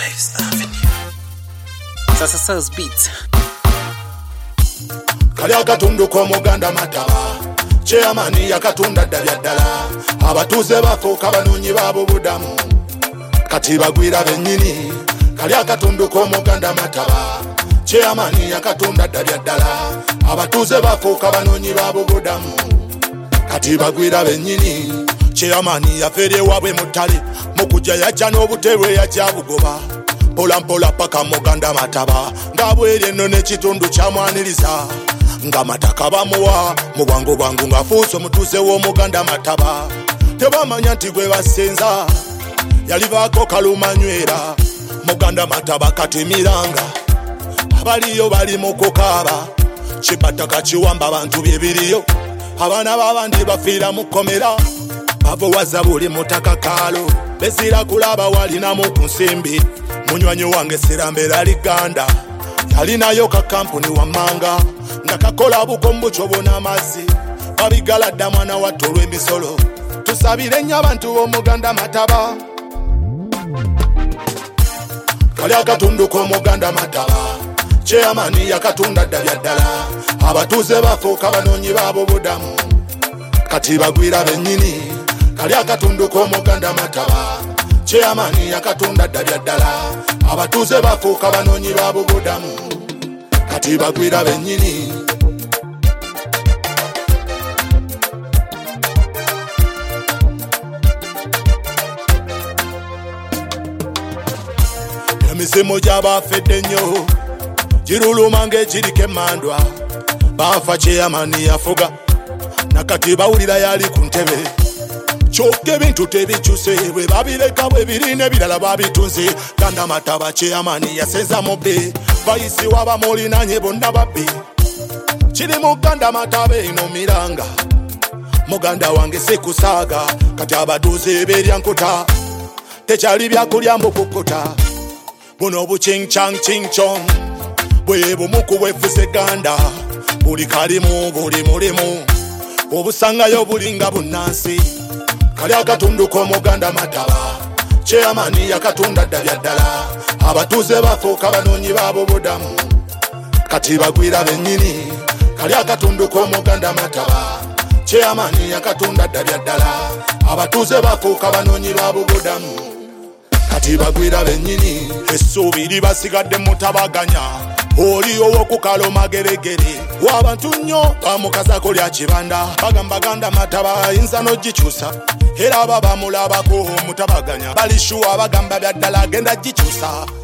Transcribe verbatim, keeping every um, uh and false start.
Spice Avenue. Sasa Sales Beats. Kali akatundu ko muganda mataba chairman yakatunda dabyadala abatuze bafo kabanonyi babo budamu kati bagwira benyini. Kali akatundu ko muganda mataba chairman yakatunda dabyadala abatuze bafo kabanonyi babo budamu kati bagwira benyini. Chairman yafere wabwe mutali mukujja yacha n'obuterwe yacha bugoba pola mpola paka muganda mataba ngabwere none kitundu kyamwaniriza nga mataka bamuwa mu bwangu bwangu ngafuuso mutuse wo muganda mataba tebamanya nti gwe basenza yalivaako kalumanywera muganda mataba katimiranga abaliyo bali mu kukaaba kipataka kiwamba abantu byebiriyo abaana b'abandi bafiira mu kkomera bavowaza buli mutaka kaalo bezira kulaba walinamu ku nsimbi munywanyi wange Sirambera Liganda yalinayo ka kampuni wamanga nga kakola bukombo kyobona amazzi babigaladda mwana wattu olw'emisolo tusabire nnyo abantu b'omuganda mataba. Kali akatundu k'omuganda mataba chairman yakatunda dabyadala abatuze bafuuka banoonyi baabo budamu kati bagwira bennyini. Kali akatundu k'omuganda mataba chairman yakatunda dabyadala abatuze bafuuka banoonyi baabo budamu kati bagwira bennyini. Emisimu gy'abafedde nnyo giruluma ng'ekiriko emmandwa baafa chairman yafuga nakati bawulira yali ku ntebe kyokka ebintu tebikyuse bwe babireka bwe birina ebirala babitunze. Ganda mataba chairman yasenza mubbe bayisi wabamulinanye bonna babbi kiri muganda mataba eno miranga muganda wange sekusaaga kati abatuuze beryankuta tekyali byakulya mbukukuta buno bucingcang cingcong bwe bumuku bwefuse ganda buli kalimu buli mulimu obusangayo bulinga bunnansi. Kali akatundu k'omuganda mataba chairman yakatunda dabyadala abatuze bafuuka banoonyi baabo budamu kati bagwira bennyini. Kali akatundu k'omuganda mataba chairman yakatunda dabyadala abatuze bafuuka banoonyi baabo budamu kati bagwira bennyini. Essuubi libasigadde mutabaganya oli ow'okukalo mageregere w'abantu nnyo bamukazako lya kibanda bagamba ganda mataba ayinza n'ogikyusa era aba bamulabako mutabaganya balishuwa bagamba byaddala agenda gikyusa.